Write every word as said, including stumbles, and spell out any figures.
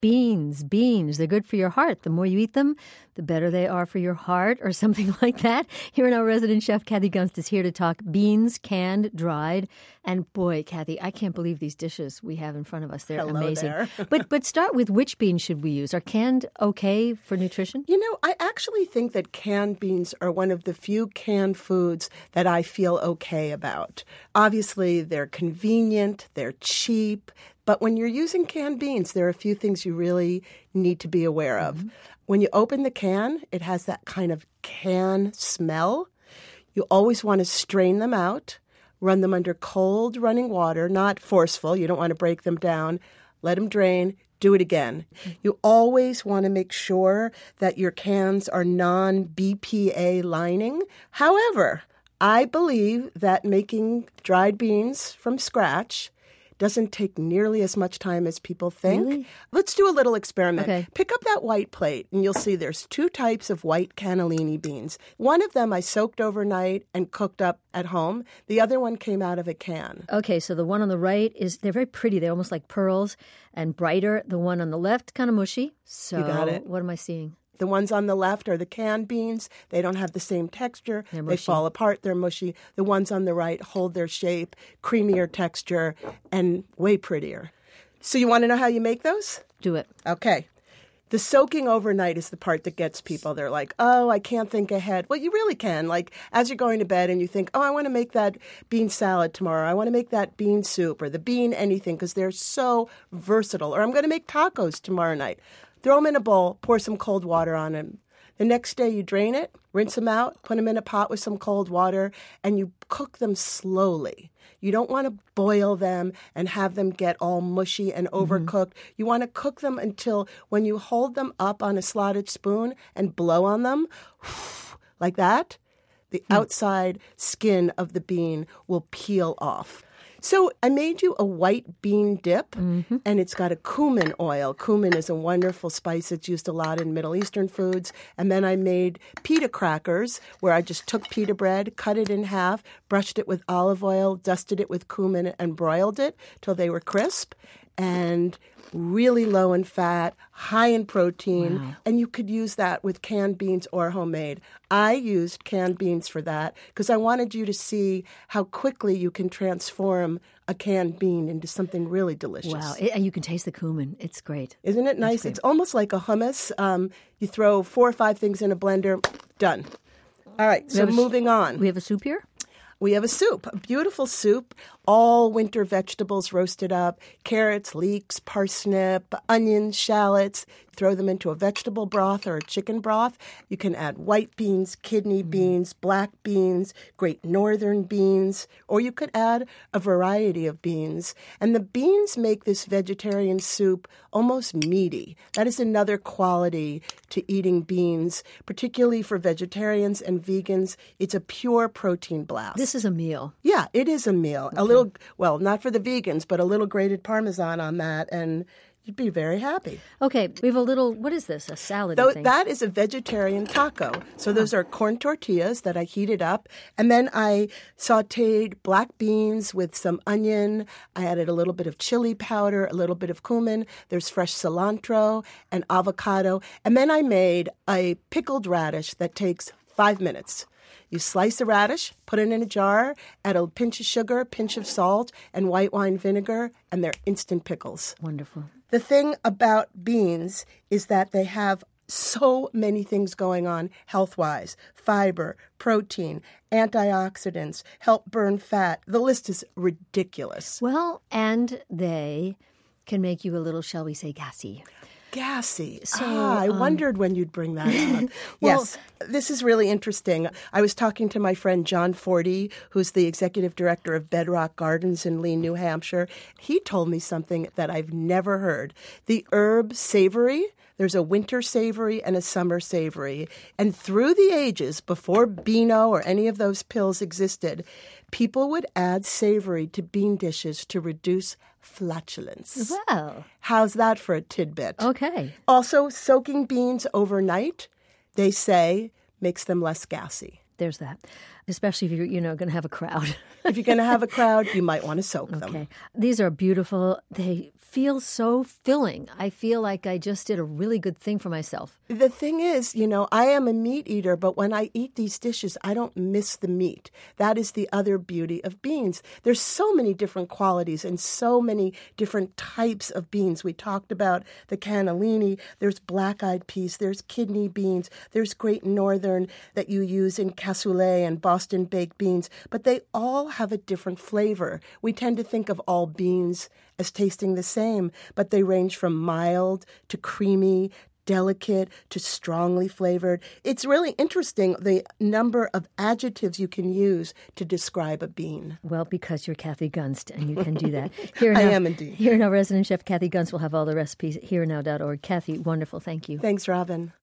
Beans, beans, they're good for your heart. The more you eat them, the better they are for your heart or something like that. Here in our resident chef, Kathy Gunst, is here to talk beans, canned, dried. And boy, Kathy, I can't believe these dishes we have in front of us. They're Hello amazing. there. but but start with which beans should we use? Are canned okay for nutrition? You know, I actually think that canned beans are one of the few canned foods that I feel okay about. Obviously, they're convenient, they're cheap. But when you're using canned beans, there are a few things you really need to be aware of. Mm-hmm. When you open the can, it has that kind of can smell. You always want to strain them out, run them under cold running water, not forceful. You don't want to break them down. Let them drain. Do it again. You always want to make sure that your cans are non-B P A lining. However, I believe that making dried beans from scratch doesn't take nearly as much time as people think. Really? Let's do a little experiment. Okay. Pick up that white plate, and you'll see there's two types of white cannellini beans. One of them I soaked overnight and cooked up at home. The other one came out of a can. Okay, so the one on the right is, they're very pretty. They're almost like pearls and brighter. The one on the left, kind of mushy. So You got it. What am I seeing? The ones on the left are the canned beans. They don't have the same texture. They're They mushy. fall apart. They're mushy. The ones on the right hold their shape, creamier texture, and way prettier. So you want to know how you make those? Do it. Okay. The soaking overnight is the part that gets people. They're like, oh, I can't think ahead. Well, you really can. Like, as you're going to bed and you think, oh, I want to make that bean salad tomorrow. I want to make that bean soup or the bean anything because they're so versatile. Or I'm going to make tacos tomorrow night. Throw them in a bowl, pour some cold water on them. The next day you drain it, rinse them out, put them in a pot with some cold water, and you cook them slowly. You don't want to boil them and have them get all mushy and overcooked. Mm-hmm. You want to cook them until when you hold them up on a slotted spoon and blow on them, like that, the mm. outside skin of the bean will peel off. So I made you a white bean dip, mm-hmm. and it's got a cumin oil. Cumin is a wonderful spice that's used a lot in Middle Eastern foods. And then I made pita crackers, where I just took pita bread, cut it in half, brushed it with olive oil, dusted it with cumin, and broiled it till they were crisp. And really low in fat, high in protein, wow. and you could use that with canned beans or homemade. I used canned beans for that because I wanted you to see how quickly you can transform a canned bean into something really delicious. Wow, it, and you can taste the cumin. It's great. Isn't it nice? It's almost like a hummus. Um, you throw four or five things in a blender, done. All right, so moving on. We have a soup here? We have a soup, a beautiful soup, all winter vegetables roasted up, carrots, leeks, parsnip, onions, shallots. Throw them into a vegetable broth or a chicken broth. You can add white beans, kidney beans, black beans, great northern beans, or you could add a variety of beans. And the beans make this vegetarian soup almost meaty. That is another quality to eating beans, particularly for vegetarians and vegans. It's a pure protein blast. This is a meal. Yeah, it is a meal. Okay. A little, well, not for the vegans, but a little grated Parmesan on that, and you'd be very happy. Okay, we have a little, what is this, a salad Though, thing? That is a vegetarian taco. So those are corn tortillas that I heated up. And then I sauteed black beans with some onion. I added a little bit of chili powder, a little bit of cumin. There's fresh cilantro and avocado. And then I made a pickled radish that takes five minutes. You slice a radish, put it in a jar, add a pinch of sugar, pinch of salt, and white wine vinegar, and they're instant pickles. Wonderful. The thing about beans is that they have so many things going on health-wise. Fiber, protein, antioxidants, help burn fat. The list is ridiculous. Well, and they can make you a little, shall we say, gassy. Gassy. So, ah, I um, wondered when you'd bring that up. well, yes, this is really interesting. I was talking to my friend John Forty, who's the executive director of Bedrock Gardens in Lee, New Hampshire. He told me something that I've never heard. The herb savory, there's a winter savory and a summer savory. And through the ages, before Beano or any of those pills existed, people would add savory to bean dishes to reduce flatulence. Well. How's that for a tidbit? Okay. Also, soaking beans overnight, they say, makes them less gassy. There's that. especially if you're, you know, going to have a crowd. If you're going to have a crowd, you might want to soak them. Okay. These are beautiful. They feel so filling. I feel like I just did a really good thing for myself. The thing is, you know, I am a meat eater, but when I eat these dishes, I don't miss the meat. That is the other beauty of beans. There's so many different qualities and so many different types of beans. We talked about the cannellini. There's black-eyed peas. There's kidney beans. There's Great Northern that you use in cassoulet and Boston baked beans. But they all have a different flavor. We tend to think of all beans as tasting the same, but they range from mild to creamy, delicate to strongly flavored. It's really interesting the number of adjectives you can use to describe a bean. Well, because you're Kathy Gunst, and you can do that. Here I now, am indeed. Here now, resident chef Kathy Gunst will have all the recipes here now dot org. Kathy, wonderful. Thank you. Thanks, Robin.